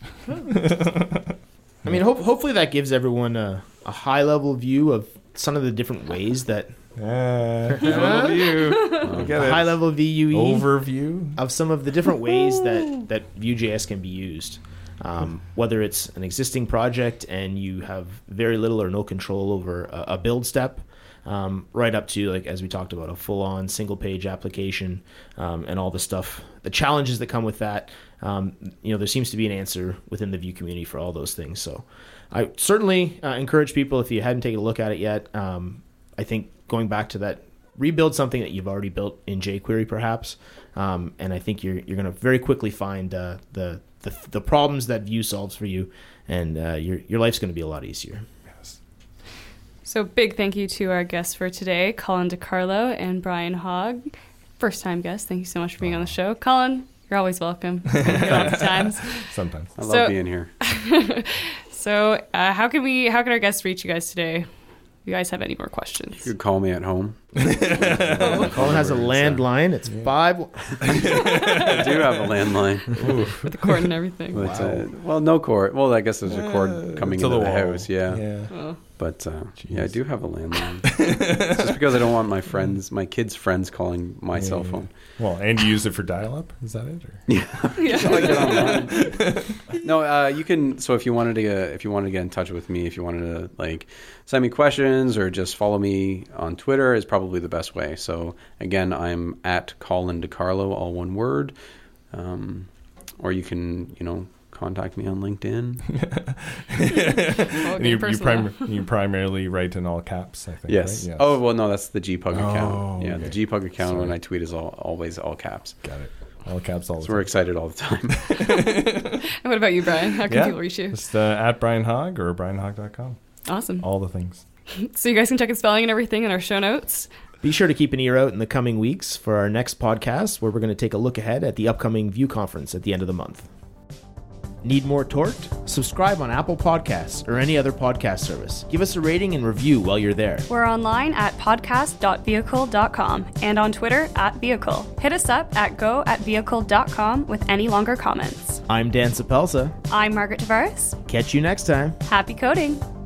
I mean, hopefully that gives everyone a high-level view of some of the different ways that... high-level VUE overview of some of the different ways that Vue.js can be used. Whether it's an existing project and you have very little or no control over a build step, right up to, like, as we talked about, a full-on single-page application, and all the stuff, the challenges that come with that. There seems to be an answer within the Vue community for all those things. So I certainly encourage people, if you hadn't taken a look at it yet, I think going back to that, rebuild something that you've already built in jQuery perhaps, and I think you're going to very quickly find the problems that Vue solves for you, and your life's going to be a lot easier. So big thank you to our guests for today, Colin DiCarlo and Brian Hogg. First-time guests, thank you so much for being on the show. Colin, you're always welcome. Lots of times. Sometimes. I love being here. So how can our guests reach you guys today? You guys have any more questions? You could call me at home. Colin has a landline. It's 5. I do have a landline. With the cord and everything. But, no cord. Well, I guess there's a cord coming into the house. Yeah. Well, But yeah, I do have a landline. It's just because I don't want my kids' friends calling my cell phone. Well, and you use it for dial-up? Is that it? Or? Yeah. So I get online. No, you can. So if you wanted to get in touch with me, if you wanted to like send me questions or just follow me on Twitter, is probably the best way. So again, I'm at Colin DiCarlo, all one word. Or you can, contact me on LinkedIn. You primarily write in all caps, I think. Yes. Right? Yes. Oh, well, no, that's the GPUG account. Yeah, okay. the GPUG account when I tweet is always all caps. Got it. All caps all the So time. we're excited all the time. And what about you, Brian? How can people reach you? Just at Brian Hogg or brianhogg.com. Awesome. All the things. So you guys can check the spelling and everything in our show notes. Be sure to keep an ear out in the coming weeks for our next podcast, where we're going to take a look ahead at the upcoming Vue conference at the end of the month. Need more torqued? Subscribe on Apple Podcasts or any other podcast service. Give us a rating and review while you're there. We're online at podcast.vehicle.com and on Twitter @vehicle. Hit us up at go@vehicle.com with any longer comments. I'm Dan Sapelsa. I'm Margaret Tavares. Catch you next time. Happy coding!